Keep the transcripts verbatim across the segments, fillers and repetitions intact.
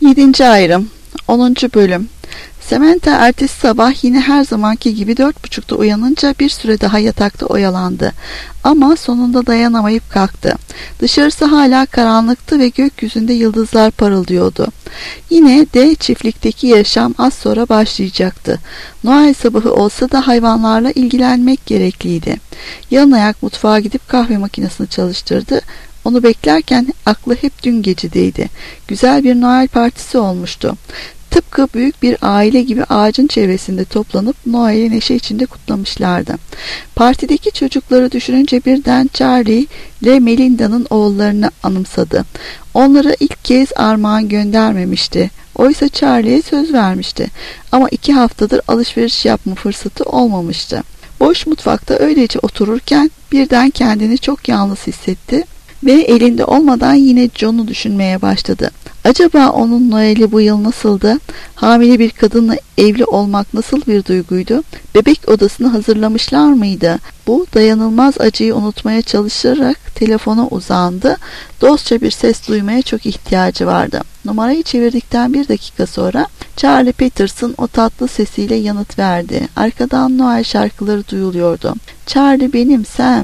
yedinci ayrım onuncu bölüm. Samantha ertesi sabah yine her zamanki gibi dört buçukta uyanınca bir süre daha yatakta oyalandı. Ama sonunda dayanamayıp kalktı. Dışarısı hala karanlıktı ve gökyüzünde yıldızlar parıldıyordu. Yine de çiftlikteki yaşam az sonra başlayacaktı. Noel sabahı olsa da hayvanlarla ilgilenmek gerekliydi. Yalın ayak mutfağa gidip kahve makinesini çalıştırdı. Onu beklerken aklı hep dün gecedeydi. Güzel bir Noel partisi olmuştu. Tıpkı büyük bir aile gibi ağacın çevresinde toplanıp Noel'i neşe içinde kutlamışlardı. Partideki çocukları düşününce birden Charlie ile Melinda'nın oğullarını anımsadı. Onlara ilk kez armağan göndermemişti. Oysa Charlie'ye söz vermişti. Ama iki haftadır alışveriş yapma fırsatı olmamıştı. Boş mutfakta öylece otururken birden kendini çok yalnız hissetti ve elinde olmadan yine John'u düşünmeye başladı. Acaba onun Noel'i bu yıl nasıldı? Hamile bir kadınla evli olmak nasıl bir duyguydu? Bebek odasını hazırlamışlar mıydı? Bu dayanılmaz acıyı unutmaya çalışarak telefona uzandı. Dostça bir ses duymaya çok ihtiyacı vardı. Numarayı çevirdikten bir dakika sonra Charlie Peterson o tatlı sesiyle yanıt verdi. Arkadan Noel şarkıları duyuluyordu. Charlie benim Sam.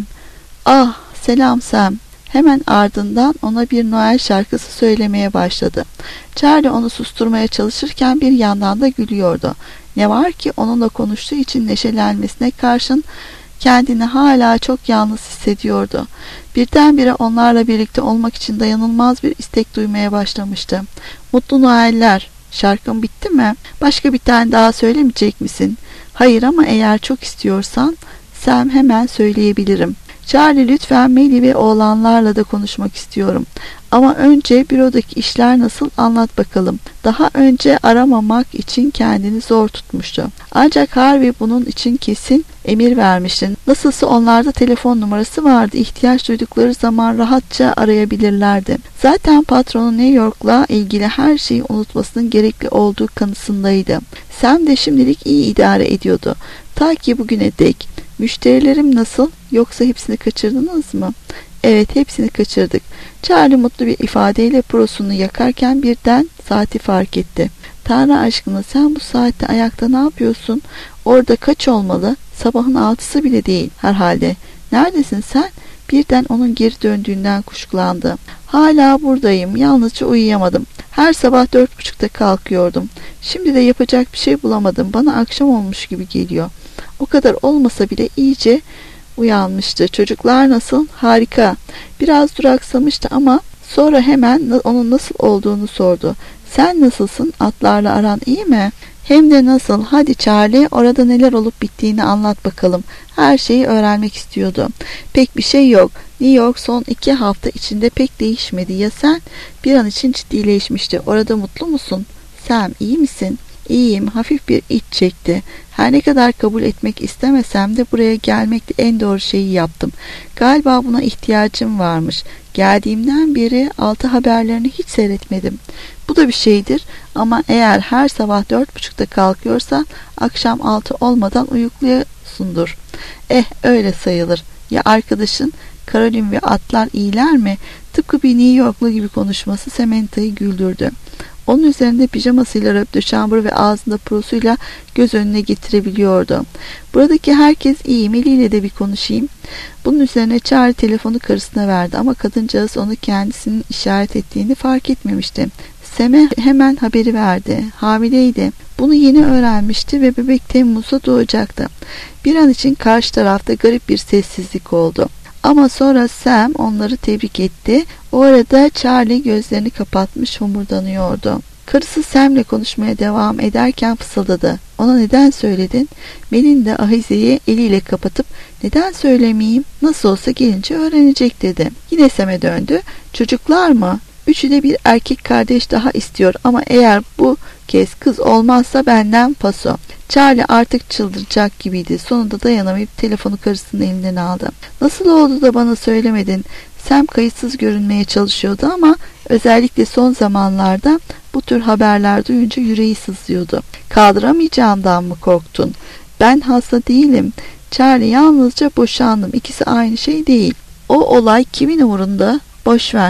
Ah selam Sam. Hemen ardından ona bir Noel şarkısı söylemeye başladı. Charlie onu susturmaya çalışırken bir yandan da gülüyordu. Ne var ki onunla konuştuğu için neşelenmesine karşın kendini hala çok yalnız hissediyordu. Birdenbire onlarla birlikte olmak için dayanılmaz bir istek duymaya başlamıştı. Mutlu Noeller. Şarkın bitti mi? Başka bir tane daha söylemeyecek misin? Hayır ama eğer çok istiyorsan Sam hemen söyleyebilirim. Charlie lütfen Melly ve oğlanlarla da konuşmak istiyorum. Ama önce bürodaki işler nasıl anlat bakalım. Daha önce aramamak için kendini zor tutmuştu. Ancak Harvey bunun için kesin emir vermişti. Nasılsa onlarda telefon numarası vardı. İhtiyaç duydukları zaman rahatça arayabilirlerdi. Zaten patronu New York'la ilgili her şeyi unutmasının gerekli olduğu kanısındaydı. Sam de şimdilik iyi idare ediyordu. Ta ki bugüne dek. Müşterilerim nasıl? Yoksa hepsini kaçırdınız mı? Evet, hepsini kaçırdık. Charlie mutlu bir ifadeyle prosunu yakarken birden saati fark etti. Tanrı aşkına sen bu saatte ayakta ne yapıyorsun? Orada kaç olmalı? Sabahın altısı bile değil herhalde. Neredesin sen? Birden onun geri döndüğünden kuşkulandı. Hala buradayım. Yalnızca uyuyamadım. Her sabah dört buçukta kalkıyordum. Şimdi de yapacak bir şey bulamadım. Bana akşam olmuş gibi geliyor. O kadar olmasa bile iyice uyanmıştı. Çocuklar nasıl? Harika. Biraz duraksamıştı ama sonra hemen onun nasıl olduğunu sordu. Sen nasılsın? Atlarla aran iyi mi? Hem de nasıl? Hadi Charlie, orada neler olup bittiğini anlat bakalım. Her şeyi öğrenmek istiyordu. Pek bir şey yok. New York son iki hafta içinde pek değişmedi. Ya sen? Bir an için ciddileşmişti. Orada mutlu musun? Sam, iyi misin? İyiyim. Hafif bir iç çekti. Her ne kadar kabul etmek istemesem de buraya gelmekte en doğru şeyi yaptım. Galiba buna ihtiyacım varmış. Geldiğimden beri altı haberlerini hiç seyretmedim. Bu da bir şeydir ama eğer her sabah dört buçukta kalkıyorsan akşam altı olmadan uyukluyorsundur. Eh öyle sayılır. Ya arkadaşın Caroline ve atlar iyiler mi? Tıpkı bir New Yorklu gibi konuşması Samantha'yı güldürdü. Onun üzerinde pijamasıyla röp de şambur ve ağzında prosuyla göz önüne getirebiliyordu. Buradaki herkes iyi. Melly ile de bir konuşayım. Bunun üzerine Charlie telefonu karısına verdi ama kadıncağız onu kendisinin işaret ettiğini fark etmemişti. Sam'e hemen haberi verdi. Hamileydi. Bunu yeni öğrenmişti ve bebek Temmuz'da doğacaktı. Bir an için karşı tarafta garip bir sessizlik oldu. Ama sonra Sam onları tebrik etti. O arada Charlie gözlerini kapatmış homurdanıyordu. Karısı Sam'le konuşmaya devam ederken fısıldadı. Ona neden söyledin? Melinda ahizeyi eliyle kapatıp neden söylemeyeyim? Nasıl olsa gelince öğrenecek dedi. Yine Sam'e döndü. Çocuklar mı? Üçü de bir erkek kardeş daha istiyor ama eğer bu kez kız olmazsa benden paso. Charlie artık çıldıracak gibiydi. Sonunda dayanamayıp telefonu karısının elinden aldı. Nasıl oldu da bana söylemedin? Sam kayıtsız görünmeye çalışıyordu ama özellikle son zamanlarda bu tür haberler duyunca yüreği sızlıyordu. Kaldıramayacağımdan mı korktun? Ben hasta değilim. Charlie, yalnızca boşandım. İkisi aynı şey değil. O olay kimin umurunda? Boş ver.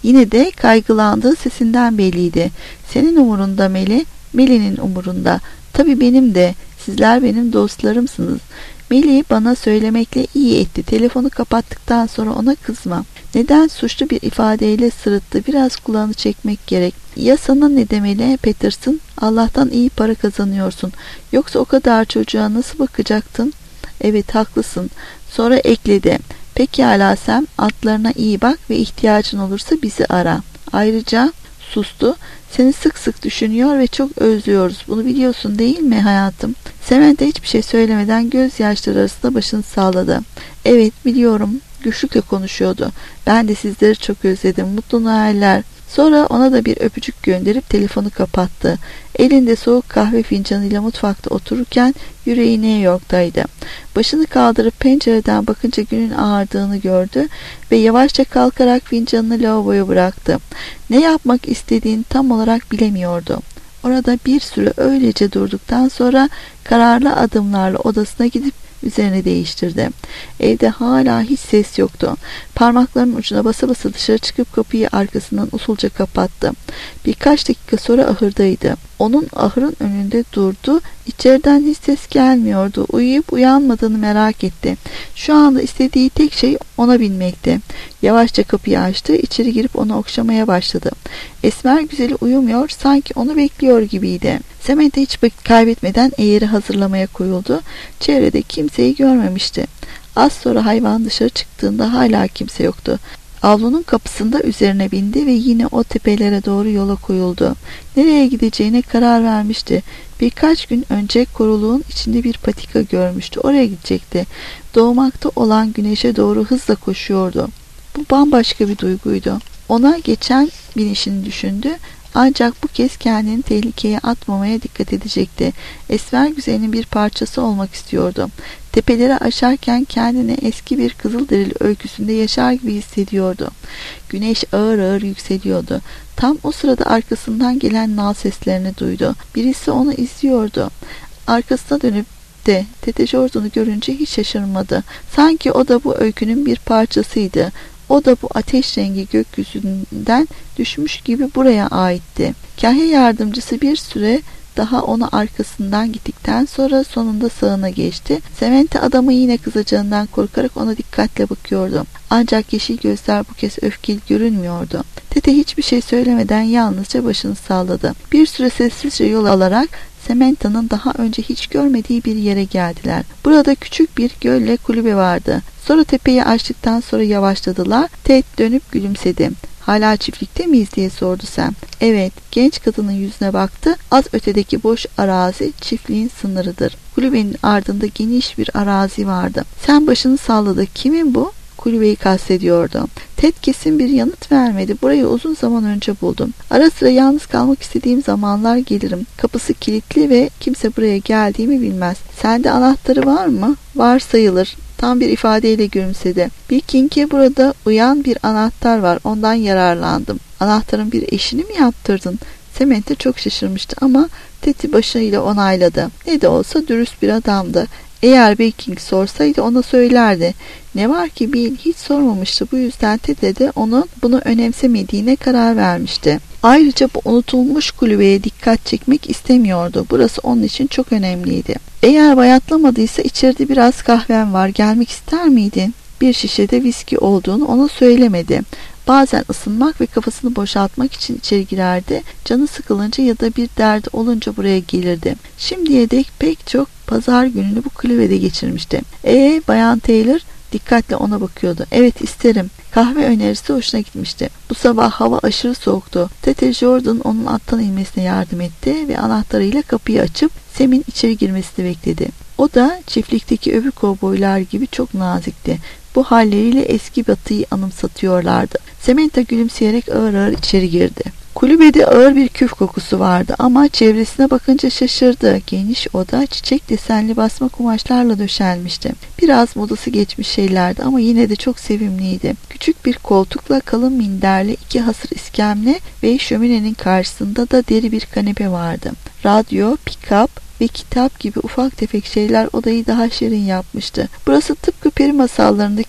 Yine de kaygılandığı sesinden belliydi. Senin umurunda Meli, Meli'nin umurunda. Tabii benim de. Sizler benim dostlarımsınız. Melih bana söylemekle iyi etti. Telefonu kapattıktan sonra ona kızma. Neden suçlu bir ifadeyle sırıttı. Biraz kulağını çekmek gerek. Ya sana ne demeli Peterson? Allah'tan iyi para kazanıyorsun. Yoksa o kadar çocuğa nasıl bakacaktın? Evet, haklısın. Sonra ekledi. Pekala Sam, atlarına iyi bak ve ihtiyacın olursa bizi ara. Ayrıca sustu. Seni sık sık düşünüyor ve çok özlüyoruz. Bunu biliyorsun değil mi hayatım? Samantha hiçbir şey söylemeden gözyaşları arasında başını salladı. Evet, biliyorum. Güçlükle konuşuyordu. Ben de sizleri çok özledim. Mutlu Noeller. Sonra ona da bir öpücük gönderip telefonu kapattı. Elinde soğuk kahve fincanıyla mutfakta otururken yüreği New York'taydı. Başını kaldırıp pencereden bakınca günün ağardığını gördü ve yavaşça kalkarak fincanını lavaboya bıraktı. Ne yapmak istediğini tam olarak bilemiyordu. Orada bir süre öylece durduktan sonra kararlı adımlarla odasına gidip üzerini değiştirdi. Evde hala hiç ses yoktu. Parmaklarının ucuna basa basa dışarı çıkıp kapıyı arkasından usulca kapattı. Birkaç dakika sonra ahırdaydı. Onun ahırın önünde durdu. İçeriden hiç ses gelmiyordu. Uyuyup uyanmadığını merak etti. Şu anda istediği tek şey ona binmekti. Yavaşça kapıyı açtı. İçeri girip onu okşamaya başladı. Esmer güzeli uyumuyor, sanki onu bekliyor gibiydi. Samantha hiç vakit kaybetmeden eğeri hazırlamaya koyuldu. Çevrede kimseyi görmemişti. Az sonra hayvan dışarı çıktığında hala kimse yoktu. Avlunun kapısında üzerine bindi ve yine o tepelere doğru yola koyuldu. Nereye gideceğine karar vermişti. Birkaç gün önce koruluğun içinde bir patika görmüştü. Oraya gidecekti. Doğmakta olan güneşe doğru hızla koşuyordu. Bu bambaşka bir duyguydu. Ona geçen binişini düşündü. Ancak bu kez kendini tehlikeye atmamaya dikkat edecekti. Esmer güzelinin bir parçası olmak istiyordu. Tepeleri aşarken kendini eski bir Kızılderili öyküsünde yaşar gibi hissediyordu. Güneş ağır ağır yükseliyordu. Tam o sırada arkasından gelen nal seslerini duydu. Birisi onu izliyordu. Arkasına dönüp de Tete Jordan'ı görünce hiç şaşırmadı. Sanki o da bu öykünün bir parçasıydı. O da bu ateş rengi gökyüzünden düşmüş gibi buraya aitti. Kahya yardımcısı bir süre daha onu arkasından gittikten sonra sonunda sağına geçti. Samantha adamı yine kızacağından korkarak ona dikkatle bakıyordu. Ancak yeşil gözler bu kez öfkeli görünmüyordu. Tete hiçbir şey söylemeden yalnızca başını salladı. Bir süre sessizce yol alarak Samantha'nın daha önce hiç görmediği bir yere geldiler. Burada küçük bir gölle kulübe vardı. Sonra tepeyi açtıktan sonra yavaşladılar. Ted dönüp gülümsedi. "Hala çiftlikte miyiz?" diye sordu Sam. "Evet." Genç kadının yüzüne baktı. Az ötedeki boş arazi çiftliğin sınırıdır. Kulübenin ardında geniş bir arazi vardı. Sam başını salladı. "Kimin bu?" Kulübeyi kastediyordu. Ted kesin bir yanıt vermedi. "Burayı uzun zaman önce buldum. Ara sıra yalnız kalmak istediğim zamanlar gelirim. Kapısı kilitli ve kimse buraya geldiğimi bilmez. Sende anahtarı var mı?" "Var sayılır." Tam bir ifadeyle gülümsedi. "Bir kinke burada uyan bir anahtar var. Ondan yararlandım." "Anahtarın bir eşini mi yaptırdın?" Samantha çok şaşırmıştı ama Ted'i başıyla onayladı. Ne de olsa dürüst bir adamdı. Eğer Bill King sorsaydı ona söylerdi. Ne var ki Bill hiç sormamıştı. Bu yüzden Ted'e de onun bunu önemsemediğine karar vermişti. Ayrıca bu unutulmuş kulübeye dikkat çekmek istemiyordu. Burası onun için çok önemliydi. "Eğer bayatlamadıysa içeride biraz kahvem var. Gelmek ister miydin?" Bir şişede viski olduğunu ona söylemedi. Bazen ısınmak ve kafasını boşaltmak için içeri girerdi. Canı sıkılınca ya da bir derdi olunca buraya gelirdi. Şimdiye dek pek çok pazar gününü bu kulübede geçirmişti. "Ee, Bayan Taylor?" Dikkatle ona bakıyordu. "Evet, isterim." Kahve önerisi hoşuna gitmişti. Bu sabah hava aşırı soğuktu. Tete Jordan onun attan inmesine yardım etti ve anahtarıyla kapıyı açıp Sam'in içeri girmesini bekledi. O da çiftlikteki öbür kovboylar gibi çok nazikti. Bu halleriyle eski batıyı anımsatıyorlardı. Samantha gülümseyerek ağır ağır içeri girdi. Kulübede ağır bir küf kokusu vardı ama çevresine bakınca şaşırdı. Geniş oda çiçek desenli basma kumaşlarla döşenmişti. Biraz modası geçmiş şeylerdi ama yine de çok sevimliydi. Küçük bir koltukla kalın minderli iki hasır iskemle ve şöminenin karşısında da deri bir kanepe vardı. Radyo, pick-up ve kitap gibi ufak tefek şeyler odayı daha şirin yapmıştı. Burası tıpkı peri masallarındaki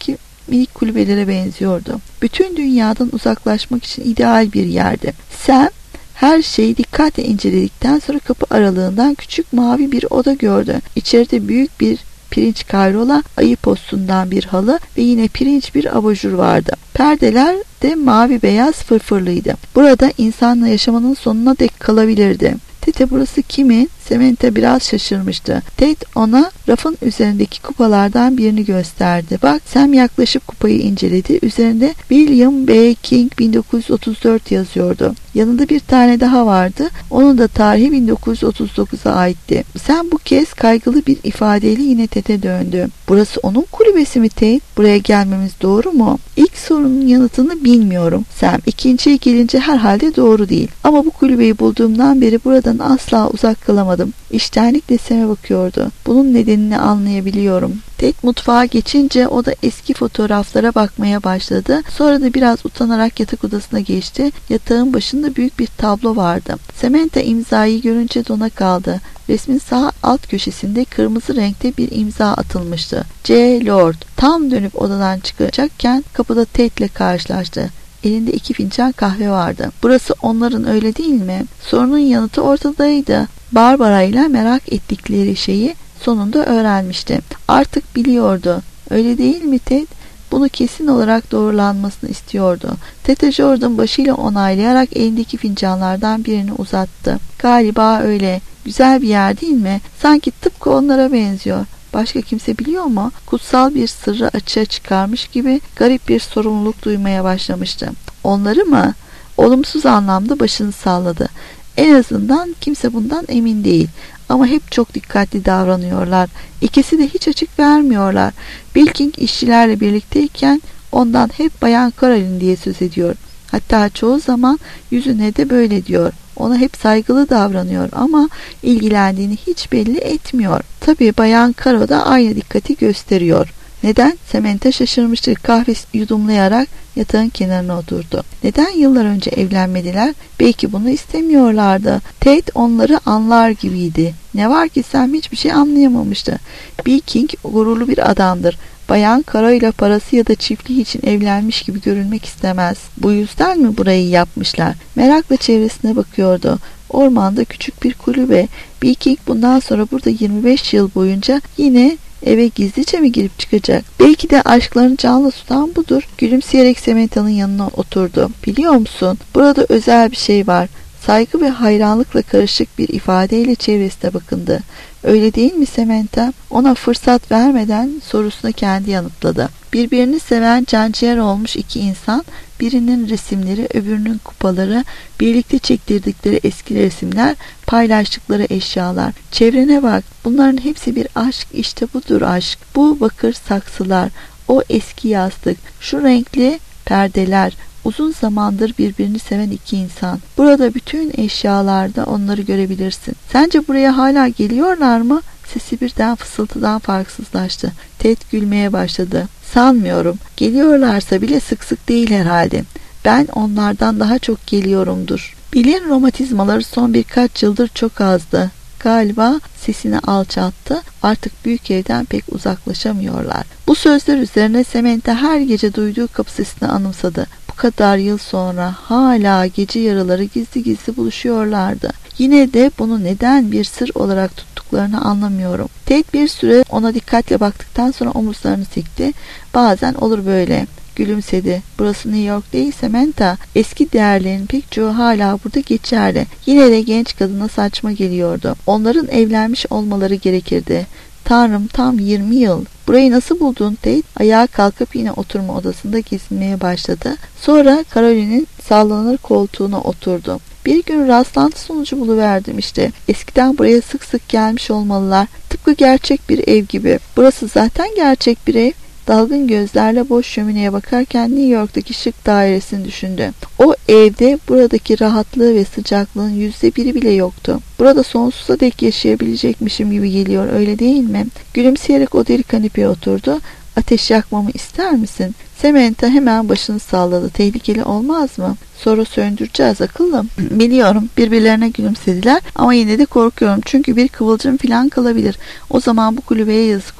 minik kulübelere benziyordu. Bütün dünyadan uzaklaşmak için ideal bir yerdi. Sam her şeyi dikkatle inceledikten sonra kapı aralığından küçük mavi bir oda gördü. İçeride büyük bir pirinç kayrola, ayı postundan bir halı ve yine pirinç bir abajur vardı. Perdeler de mavi beyaz fırfırlıydı. Burada insanla yaşamanın sonuna dek kalabilirdi. Tete burası kimin? Samantha biraz şaşırmıştı. Ted ona rafın üzerindeki kupalardan birini gösterdi. Bak, Sam yaklaşıp kupayı inceledi. Üzerinde William B. King bin dokuz yüz otuz dört yazıyordu. Yanında bir tane daha vardı. Onun da tarihi bin dokuz yüz otuz dokuza aitti. Sam bu kez kaygılı bir ifadeyle yine Ted'e döndü. Burası onun kulübesi mi Ted? Buraya gelmemiz doğru mu? İlk sorunun yanıtını bilmiyorum Sam. İkinciye gelince herhalde doğru değil. Ama bu kulübeyi bulduğumdan beri buradan asla uzak kalamadım. İştenlikle Sam'e bakıyordu. Bunun nedenini anlayabiliyorum. Ted mutfağa geçince o da eski fotoğraflara bakmaya başladı. Sonra da biraz utanarak yatak odasına geçti. Yatağın başında büyük bir tablo vardı. Samantha imzayı görünce dona kaldı. Resmin sağ alt köşesinde kırmızı renkte bir imza atılmıştı. C. Lord. Tam dönüp odadan çıkacakken kapıda Ted'le karşılaştı. Elinde iki fincan kahve vardı. Burası onların, öyle değil mi? Sorunun yanıtı ortadaydı. Barbara ile merak ettikleri şeyi sonunda öğrenmişti. Artık biliyordu. Öyle değil mi Ted? Bunu kesin olarak doğrulanmasını istiyordu. Tete Jordan başıyla onaylayarak elindeki fincanlardan birini uzattı. Galiba öyle. Güzel bir yer değil mi? Sanki tıpkı onlara benziyor. Başka kimse biliyor mu? Kutsal bir sırrı açığa çıkarmış gibi garip bir sorumluluk duymaya başlamıştı. Onları mı? Olumsuz anlamda başını salladı. En azından kimse bundan emin değil. Ama hep çok dikkatli davranıyorlar. İkisi de hiç açık vermiyorlar. Bill King işçilerle birlikteyken ondan hep Bayan Caroline diye söz ediyor. Hatta çoğu zaman yüzüne de böyle diyor. Ona hep saygılı davranıyor ama ilgilendiğini hiç belli etmiyor. Tabii Bayan Caro da aynı dikkati gösteriyor. Neden? Samantha şaşırmıştı. Kahvesi yudumlayarak yatağın kenarına oturdu. Neden yıllar önce evlenmediler? Belki bunu istemiyorlardı. Ted onları anlar gibiydi. Ne var ki Sam hiçbir şey anlayamamıştı. Bill King gururlu bir adamdır. Bayan Caro ile parası ya da çiftliği için evlenmiş gibi görünmek istemez. Bu yüzden mi burayı yapmışlar? Merakla çevresine bakıyordu. Ormanda küçük bir kulübe. Bill King bundan sonra burada yirmi beş yıl boyunca yine eve gizlice mi girip çıkacak? Belki de aşklarını canlı tutan budur. Gülümseyerek Samantha'nın yanına oturdu. Biliyor musun? Burada özel bir şey var. Saygı ve hayranlıkla karışık bir ifadeyle çevresine bakındı. Öyle değil mi Samantha? Ona fırsat vermeden sorusunu kendi yanıtladı. Birbirini seven canciğer olmuş iki insan, birinin resimleri, öbürünün kupaları, birlikte çektirdikleri eski resimler, paylaştıkları eşyalar. Çevrene bak, bunların hepsi bir aşk, işte budur aşk. Bu bakır saksılar, o eski yastık, şu renkli perdeler, uzun zamandır birbirini seven iki insan. Burada bütün eşyalarda onları görebilirsin. Sence buraya hala geliyorlar mı? Sesi birden fısıltıdan farksızlaştı. Ted gülmeye başladı. Sanmıyorum. Geliyorlarsa bile sık sık değil herhalde. Ben onlardan daha çok geliyorumdur. Bill'in romatizmaları son birkaç yıldır çok azdı. Galiba sesini alçalttı. Artık büyük evden pek uzaklaşamıyorlar. Bu sözler üzerine Samantha her gece duyduğu kapı sesini anımsadı. Bu kadar yıl sonra hala gece yarıları gizli gizli buluşuyorlardı. Yine de bunu neden bir sır olarak tuttuklarını anlamıyorum. Ted bir süre ona dikkatle baktıktan sonra omuzlarını sikti. Bazen olur böyle. Gülümsedi. Burası New York değil Samantha. Eski değerlerin pek çoğu hala burada geçerli. Yine de genç kadına saçma geliyordu. Onların evlenmiş olmaları gerekirdi. Tanrım, tam yirmi yıl. Burayı nasıl buldun Ted? Ayağa kalkıp yine oturma odasında gezinmeye başladı. Sonra Caroline'in sallanır koltuğuna oturdu. Bir gün rastlantı sonucu buluverdim işte. Eskiden buraya sık sık gelmiş olmalılar. Tıpkı gerçek bir ev gibi. Burası zaten gerçek bir ev. Dalgın gözlerle boş şömineye bakarken New York'taki şık dairesini düşündü. O evde buradaki rahatlığı ve sıcaklığın yüzde biri bile yoktu. Burada sonsuza dek yaşayabilecekmişim gibi geliyor, öyle değil mi? Gülümseyerek o deri kanepeye oturdu. Ateş yakmamı ister misin? Samantha hemen başını salladı. Tehlikeli olmaz mı? Sonra söndüreceğiz akıllım. Biliyorum. Birbirlerine gülümsediler ama yine de korkuyorum. Çünkü bir kıvılcım falan kalabilir. O zaman bu kulübeye yazık olur.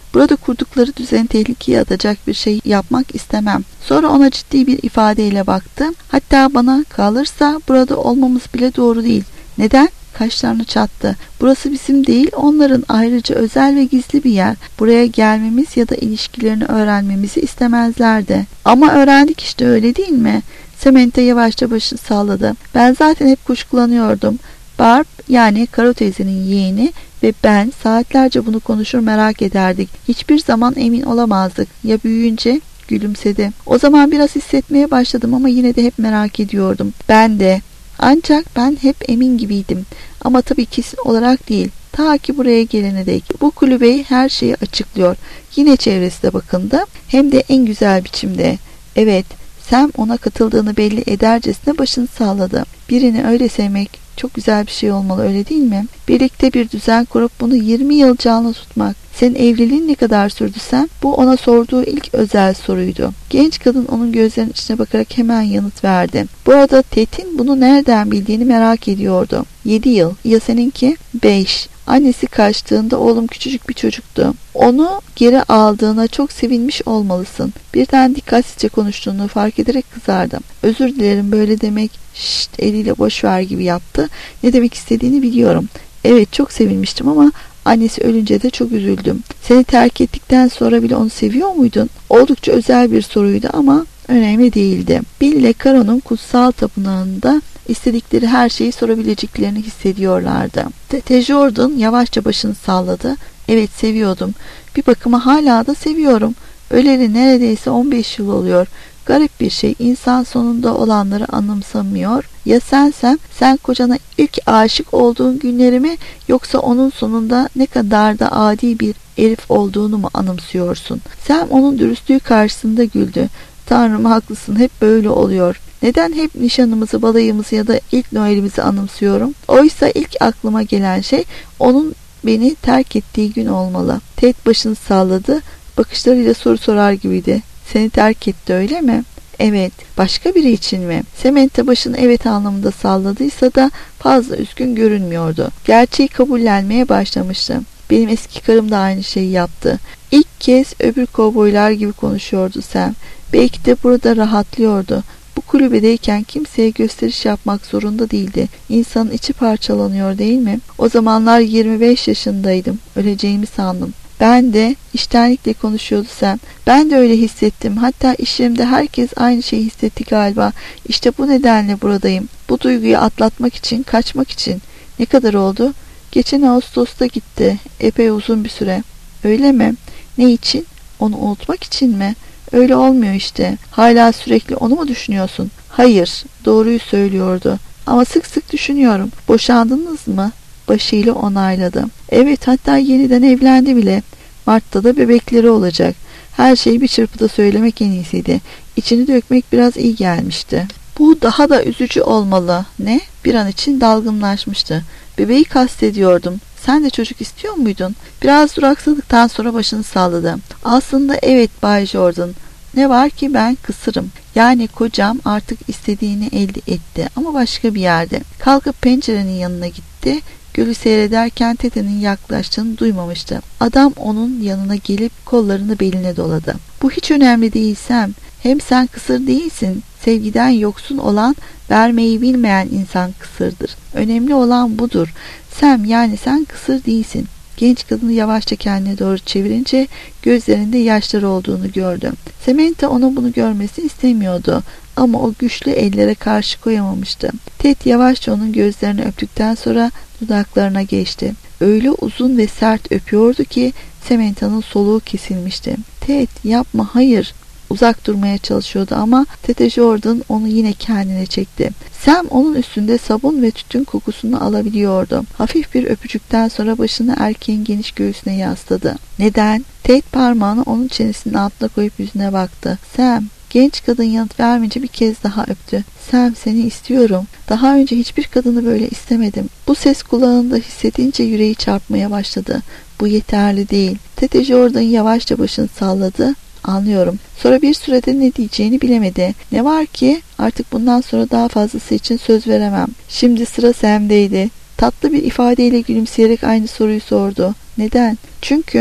Burada kurdukları düzeni tehlikeye atacak bir şey yapmak istemem. Sonra ona ciddi bir ifadeyle baktı. Hatta bana kalırsa burada olmamız bile doğru değil. Neden? Kaşlarını çattı. Burası bizim değil, onların ayrıca özel ve gizli bir yer. Buraya gelmemiz ya da ilişkilerini öğrenmemizi istemezlerdi. Ama öğrendik işte, öyle değil mi? Samantha yavaşça başını salladı. Ben zaten hep kuşkulanıyordum. Barb, yani Karo teyzenin yeğeni ve ben saatlerce bunu konuşur merak ederdik. Hiçbir zaman emin olamazdık. Ya büyüyünce? Gülümsedi. O zaman biraz hissetmeye başladım ama yine de hep merak ediyordum. Ben de. Ancak ben hep emin gibiydim. Ama tabii kesin olarak değil. Ta ki buraya gelene dek. Bu kulübe her şeyi açıklıyor. Yine çevresi de bakındı. Hem de en güzel biçimde. Evet, Sam ona katıldığını belli edercesine başını salladı. Birini öyle sevmek çok güzel bir şey olmalı, öyle değil mi? Birlikte bir düzen kurup bunu yirmi yıl canlı tutmak. Senin evliliğin ne kadar sürdü Sam? Bu ona sorduğu ilk özel soruydu. Genç kadın onun gözlerinin içine bakarak hemen yanıt verdi. Bu arada Ted'in bunu nereden bildiğini merak ediyordu. Yedi yıl. Ya seninki? Beş. Annesi kaçtığında oğlum küçücük bir çocuktu. Onu geri aldığına çok sevinmiş olmalısın. Birden dikkatsizce konuştuğunu fark ederek kızardı. Özür dilerim, böyle demek, şşt, eliyle boş ver gibi yaptı. Ne demek istediğini biliyorum. Evet, çok sevinmiştim ama annesi ölünce de çok üzüldüm. Seni terk ettikten sonra bile onu seviyor muydun? Oldukça özel bir soruydu ama önemli değildi. Bill ile Karo'nun kutsal tapınağında istedikleri her şeyi sorabileceklerini hissediyorlardı. Tete Jordan yavaşça başını salladı. Evet, seviyordum. Bir bakıma hala da seviyorum. Öleli neredeyse on beş yıl oluyor. Garip bir şey. İnsan sonunda olanları anımsamıyor. Ya sensen, sen kocana ilk aşık olduğun günleri mi, yoksa onun sonunda ne kadar da adi bir herif olduğunu mu anımsıyorsun? Sam onun dürüstlüğü karşısında güldü. Tanrım, haklısın, hep böyle oluyor. Neden hep nişanımızı, balayımızı ya da ilk Noel'imizi anımsıyorum? Oysa ilk aklıma gelen şey onun beni terk ettiği gün olmalı. Ted başını salladı. Bakışlarıyla soru sorar gibiydi. Seni terk etti, öyle mi? Evet. Başka biri için mi? Samantha başını evet anlamında salladıysa da fazla üzgün görünmüyordu. Gerçeği kabullenmeye başlamıştı. Benim eski karım da aynı şeyi yaptı. İlk kez öbür kovboylar gibi konuşuyordu Sam. Belki de burada rahatlıyordu. Bu kulübedeyken kimseye gösteriş yapmak zorunda değildi. İnsanın içi parçalanıyor, değil mi? O zamanlar yirmi beş yaşındaydım. Öleceğimi sandım. Ben de, içtenlikle konuşuyordu Sam. Ben de öyle hissettim. Hatta iş yerimde herkes aynı şeyi hissetti galiba. İşte bu nedenle buradayım. Bu duyguyu atlatmak için, kaçmak için. Ne kadar oldu? Geçen Ağustos'ta gitti. Epey uzun bir süre. Öyle mi? Ne için? Onu unutmak için mi? Öyle olmuyor işte. Hala sürekli onu mu düşünüyorsun? Hayır, doğruyu söylüyordu. Ama sık sık düşünüyorum. Boşandınız mı? Başıyla onayladı. Evet, hatta yeniden evlendi bile. Mart'ta da bebekleri olacak. Her şeyi bir çırpıda söylemek en iyisiydi. İçini dökmek biraz iyi gelmişti. Bu daha da üzücü olmalı. Ne? Bir an için dalgınlaşmıştı. Bebeği kastediyordum. Sen de çocuk istiyor muydun? Biraz duraksadıktan sonra başını salladı. Aslında evet Bay Jordan. Ne var ki ben kısırım. Yani kocam artık istediğini elde etti ama başka bir yerde. Kalkıp pencerenin yanına gitti. Gölü seyrederken Tete'nin yaklaştığını duymamıştı. Adam onun yanına gelip kollarını beline doladı. Bu hiç önemli değil Sam. Hem sen kısır değilsin. Sevgiden yoksun olan, vermeyi bilmeyen insan kısırdır. Önemli olan budur. Sam, yani sen kısır değilsin. Genç kadını yavaşça kendine doğru çevirince gözlerinde yaşlar olduğunu gördü. Samantha onun bunu görmesini istemiyordu ama o güçlü ellere karşı koyamamıştı. Ted yavaşça onun gözlerini öptükten sonra dudaklarına geçti. Öyle uzun ve sert öpüyordu ki Samantha'nın soluğu kesilmişti. Ted, yapma, hayır. Uzak durmaya çalışıyordu ama Tete Jordan onu yine kendine çekti. Sam onun üstünde sabun ve tütün kokusunu alabiliyordu. Hafif bir öpücükten sonra başını erkeğin geniş göğsüne yasladı. Neden? Ted parmağını onun çenesinin altına koyup yüzüne baktı. Sam. Genç kadın yanıt vermeyince bir kez daha öptü. Sam, seni istiyorum. Daha önce hiçbir kadını böyle istemedim. Bu ses kulağında hissedince yüreği çarpmaya başladı. Bu yeterli değil. Tete Jordan yavaşça başını salladı. Anlıyorum. Sonra bir sürede ne diyeceğini bilemedi. Ne var ki artık bundan sonra daha fazlası için söz veremem. Şimdi sıra Sam'deydi. Tatlı bir ifadeyle gülümseyerek aynı soruyu sordu. Neden? Çünkü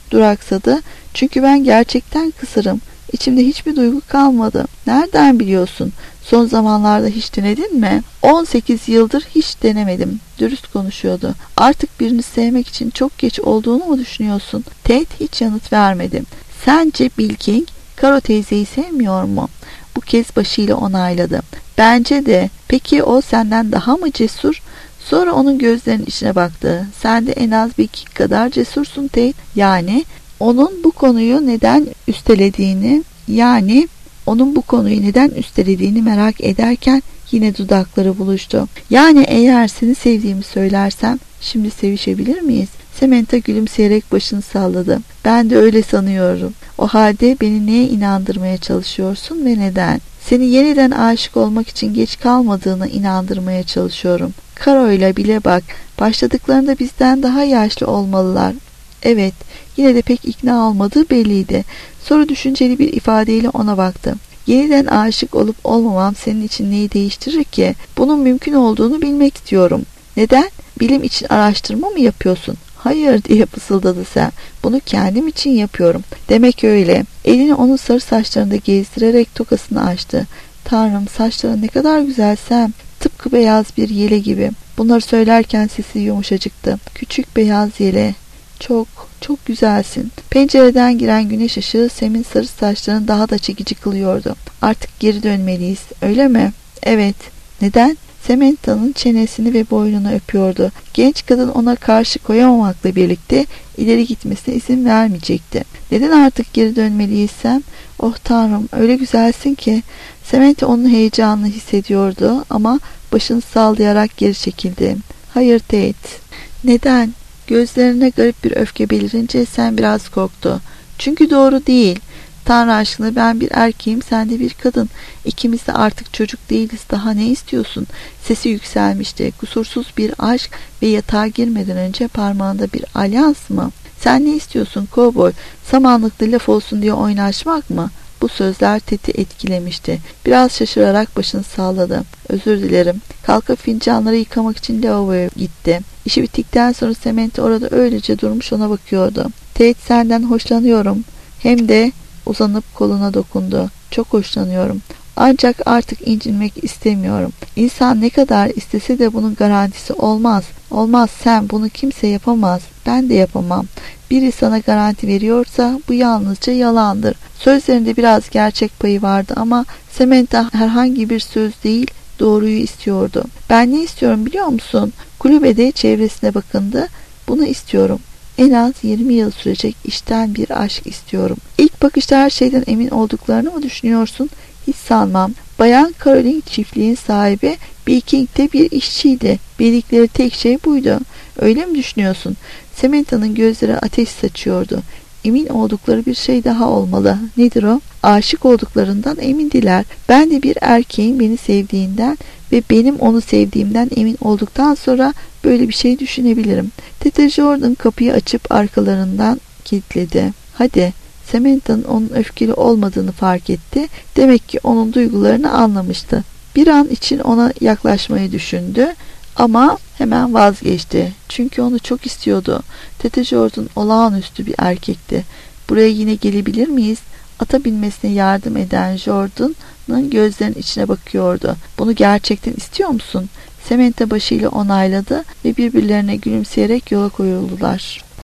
duraksadı. Çünkü ben gerçekten kısırım. İçimde hiçbir duygu kalmadı. Nereden biliyorsun? Son zamanlarda hiç denedin mi? on sekiz yıldır hiç denemedim. Dürüst konuşuyordu. Artık birini sevmek için çok geç olduğunu mu düşünüyorsun? Ted hiç yanıt vermedi. Sence Bill King, Caro teyzeyi sevmiyor mu? Bu kez başıyla onayladı. Bence de. Peki o senden daha mı cesur? Sonra onun gözlerinin içine baktı. Sen de en az Bill King kadar cesursun Ted. Yani onun bu konuyu neden üstelediğini, yani onun bu konuyu neden üstelediğini merak ederken yine dudakları buluştu. Yani eğer seni sevdiğimi söylersem şimdi sevişebilir miyiz? Samantha gülümseyerek başını salladı. Ben de öyle sanıyorum. O halde beni neye inandırmaya çalışıyorsun ve neden? Seni yeniden aşık olmak için geç kalmadığına inandırmaya çalışıyorum. Caro'yla bile bak, başladıklarında bizden daha yaşlı olmalılar. Evet, yine de pek ikna olmadığı belliydi. Sonra düşünceli bir ifadeyle ona baktı. Yeniden aşık olup olmamam senin için neyi değiştirir ki? Bunun mümkün olduğunu bilmek istiyorum. Neden? Bilim için araştırma mı yapıyorsun? Hayır diye fısıldadı Sam. Bunu kendim için yapıyorum. Demek öyle. Elini onun sarı saçlarında gezdirerek tokasını açtı. Tanrım, saçların ne kadar güzel Sam. Tıpkı beyaz bir yele gibi. Bunları söylerken sesi yumuşacıktı. Küçük beyaz yele. Çok, çok güzelsin. Pencereden giren güneş ışığı Sam'in sarı saçlarını daha da çekici kılıyordu. Artık geri dönmeliyiz, öyle mi? Evet. Neden? Samantha'nın çenesini ve boynunu öpüyordu. Genç kadın ona karşı koyamamakla birlikte ileri gitmesine izin vermeyecekti. Neden artık geri dönmeliyiz Sam? Oh Tanrım, öyle güzelsin ki. Samantha onun heyecanını hissediyordu ama başını sallayarak geri çekildi. Hayır Ted. Neden? Gözlerine garip bir öfke belirince Sam biraz korktu. Çünkü doğru değil. Tanrı aşkına, ben bir erkeğim, sen de bir kadın. İkimiz de artık çocuk değiliz. Daha ne istiyorsun? Sesi yükselmişti. Kusursuz bir aşk ve yatağa girmeden önce parmağında bir alyans mı? Sen ne istiyorsun kovboy? Samanlıklı laf olsun diye oynaşmak mı? Bu sözler Ted'i etkilemişti. Biraz şaşırarak başını salladı. Özür dilerim. Kalkıp fincanları yıkamak için lavaboya gitti. İşi bittikten sonra Samantha orada öylece durmuş ona bakıyordu. Ted, senden hoşlanıyorum. Hem de uzanıp koluna dokundu. Çok hoşlanıyorum. Ancak artık incinmek istemiyorum. İnsan ne kadar istese de bunun garantisi olmaz. Olmaz Sam, bunu kimse yapamaz. Ben de yapamam. Biri sana garanti veriyorsa bu yalnızca yalandır. Sözlerinde biraz gerçek payı vardı ama Samantha herhangi bir söz değil, doğruyu istiyordu. Ben ne istiyorum biliyor musun? Kulübede çevresine bakındı. Bunu istiyorum. En az yirmi yıl sürecek işten bir aşk istiyorum. İlk bakışta her şeyden emin olduklarını mı düşünüyorsun? Hiç sanmam. Bayan Caroline çiftliğin sahibi, Bill King de bir işçiydi. Bildikleri tek şey buydu. Öyle mi düşünüyorsun? Samantha'nın gözleri ateş saçıyordu. Emin oldukları bir şey daha olmalı. Nedir o? Aşık olduklarından emindiler. Ben de bir erkeğin beni sevdiğinden ve benim onu sevdiğimden emin olduktan sonra böyle bir şey düşünebilirim. Tete Jordan kapıyı açıp arkalarından kilitledi. Hadi. Samantha'nın onun öfkeli olmadığını fark etti. Demek ki onun duygularını anlamıştı. Bir an için ona yaklaşmayı düşündü ama hemen vazgeçti. Çünkü onu çok istiyordu. Tete Jordan olağanüstü bir erkekti. Buraya yine gelebilir miyiz? Ata binmesine yardım eden Jordan'ın gözlerinin içine bakıyordu. Bunu gerçekten istiyor musun? Samantha başıyla onayladı ve birbirlerine gülümseyerek yola koyuldular.